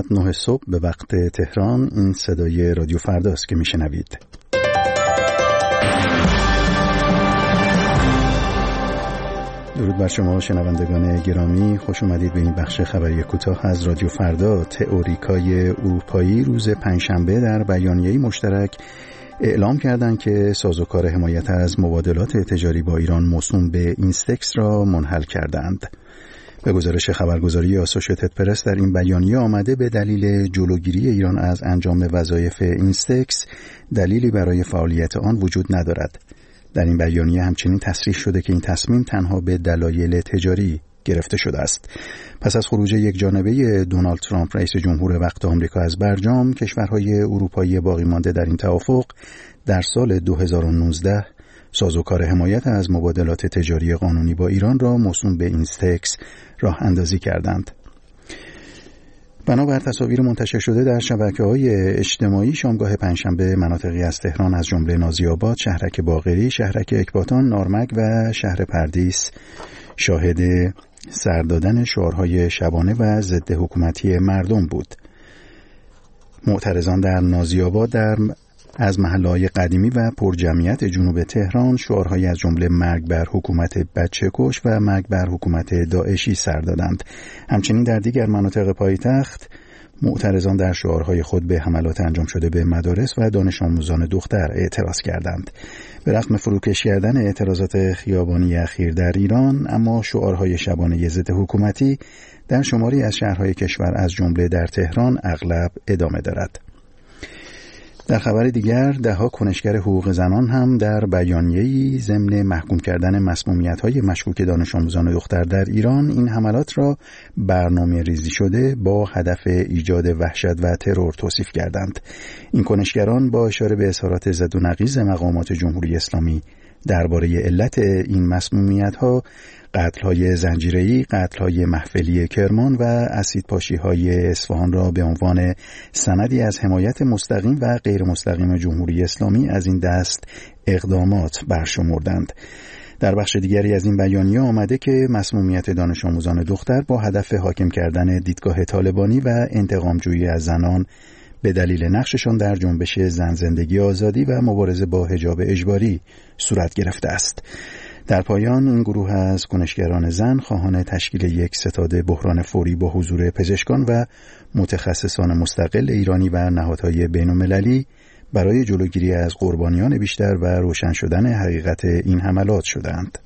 9 صبح به وقت تهران. این صدای رادیو فرداست که میشنوید. درود بر شما شنوندگان گرامی، خوش اومدید به این بخش خبری کوتاه از رادیو فردا. تئوریکای اروپایی روز پنجشنبه در بیانیه‌ای مشترک اعلام کردند که سازوکار حمایت از مبادلات تجاری با ایران موسوم به اینستکس را منحل کردند. به گزارش خبرگزاری آسوشیتد پرس در این بیانیه آمده به دلیل جلوگیری ایران از انجام وظایف اینستکس دلیلی برای فعالیت آن وجود ندارد. در این بیانیه همچنین تصریح شده که این تصمیم تنها به دلایل تجاری گرفته شده است. پس از خروج یکجانبه دونالد ترامپ رئیس جمهور وقت آمریکا از برجام، کشورهای اروپایی باقی مانده در این توافق در سال 2019 سازوکار حمایت از مبادلات تجاری قانونی با ایران را موسوم به اینستکس راه اندازی کردند. بنابر تصاویر منتشر شده در شبکه‌های اجتماعی، شامگاه پنجشنبه مناطقی از تهران از جمله نازی‌آباد، شهرک باقری، شهرک اکباتان، نارمک و شهر پردیس شاهد سر دادن شعارهای شبانه و ضد حکومتی مردم بود. معترضان در نازی‌آباد از محله‌های قدیمی و پرجمعیت جنوب تهران شعارهایی از جمله مرگ بر حکومت بچه‌کش و مرگ بر حکومت داعشی سر دادند. همچنین در دیگر مناطق پایتخت معترضان در شعارهای خود به حملات انجام شده به مدارس و دانش آموزان دختر اعتراض کردند. به رغم فروکش کردن اعتراضات خیابانی اخیر در ایران، اما شعارهای شبانه ضد حکومتی در شماری از شهرهای کشور از جمله در تهران اغلب ادامه دارد. در خبر دیگر، ده‌ها کنشگر حقوق زنان هم در بیانیه‌ای ضمن محکوم کردن مسمومیت‌های مشکوک دانش آموزان دختر در ایران این حملات را برنامه ریزی شده با هدف ایجاد وحشت و ترور توصیف کردند. این کنشگران با اشاره به اظهارات ضد و نقیض مقامات جمهوری اسلامی درباره علت این مسمومیت‌ها، قتل‌های زنجیره‌ای، قتل‌های محفلی کرمان و اسیدپاشی‌های اصفهان را به عنوان سندی از حمایت مستقیم و غیر مستقیم جمهوری اسلامی از این دست اقدامات برشمردند. در بخش دیگری از این بیانیه آمده که مسمومیت دانش آموزان دختر با هدف حاکم کردن دیدگاه طالبانی و انتقام‌جویی از زنان به دلیل نقششان در جنبش زن زندگی آزادی و مبارزه با حجاب اجباری صورت گرفته است. در پایان، این گروه از کنشگران زن خواهان تشکیل یک ستاد بحران فوری با حضور پزشکان و متخصصان مستقل ایرانی و نهادهای بین‌المللی برای جلوگیری از قربانیان بیشتر و روشن شدن حقیقت این حملات شدند.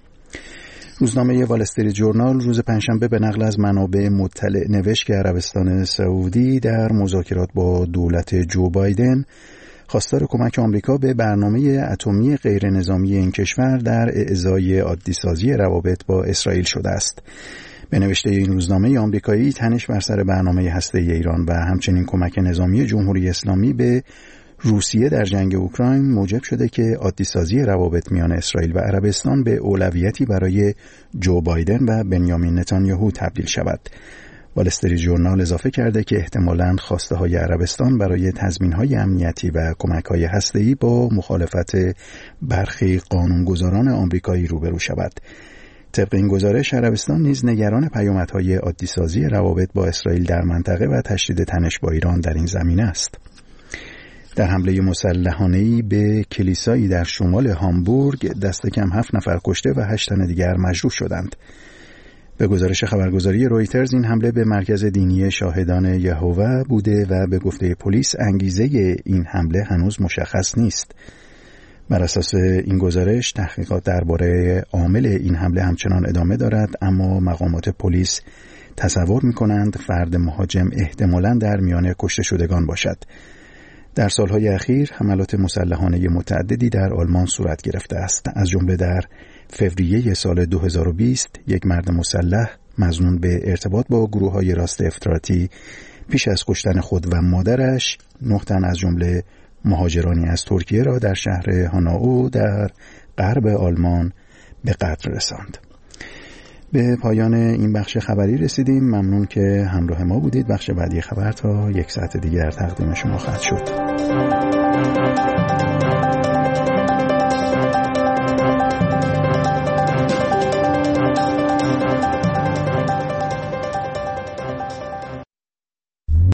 روزنامه وال استریت ژورنال روز پنجشنبه به نقل از منابع مطلع نوشت که عربستان سعودی در مذاکرات با دولت جو بایدن خواستار کمک آمریکا به برنامه اتمی غیر نظامی این کشور در اعضای عادی‌سازی روابط با اسرائیل شده است. به نوشته این روزنامه آمریکایی، تنش بر سر برنامه هسته‌ای ایران و همچنین کمک نظامی جمهوری اسلامی به روسیه در جنگ اوکراین موجب شده که عادی‌سازی روابط میان اسرائیل و عربستان به اولویتی برای جو بایدن و بنیامین نتانیاهو تبدیل شود. وال استریت ژورنال اضافه کرده که احتمالاً خواسته های عربستان برای تضمین‌های امنیتی و کمک‌های هسته‌ای با مخالفت برخی قانونگذاران آمریکایی روبرو شود. طبق این گزارش، عربستان نیز نگران پیامدهای عادی‌سازی روابط با اسرائیل در منطقه و تشدید تنش با ایران در این زمینه است. در حمله مسلحانه‌ای به کلیسایی در شمال هامبورگ دست کم 7 نفر کشته و 8 تن دیگر مجروح شدند. به گزارش خبرگزاری رویترز، این حمله به مرکز دینی شاهدان یهوه بوده و به گفته پلیس انگیزه این حمله هنوز مشخص نیست. بر اساس این گزارش، تحقیقات درباره عامل این حمله همچنان ادامه دارد، اما مقامات پلیس تصور می‌کنند فرد مهاجم احتمالاً در میان کشته شدگان باشد. در سالهای اخیر حملات مسلحانه متعددی در آلمان صورت گرفته است. از جمله در فوریه سال 2020 یک مرد مسلح مظنون به ارتباط با گروه‌های راست افراطی پیش از کشتن خود و مادرش 9 تن از جمله مهاجرانی از ترکیه را در شهر هاناو در غرب آلمان به قتل رساند. به پایان این بخش خبری رسیدیم. ممنون که همراه ما بودید. بخش بعدی خبر تا 1 ساعت دیگر تقدیم شما خواهد شد.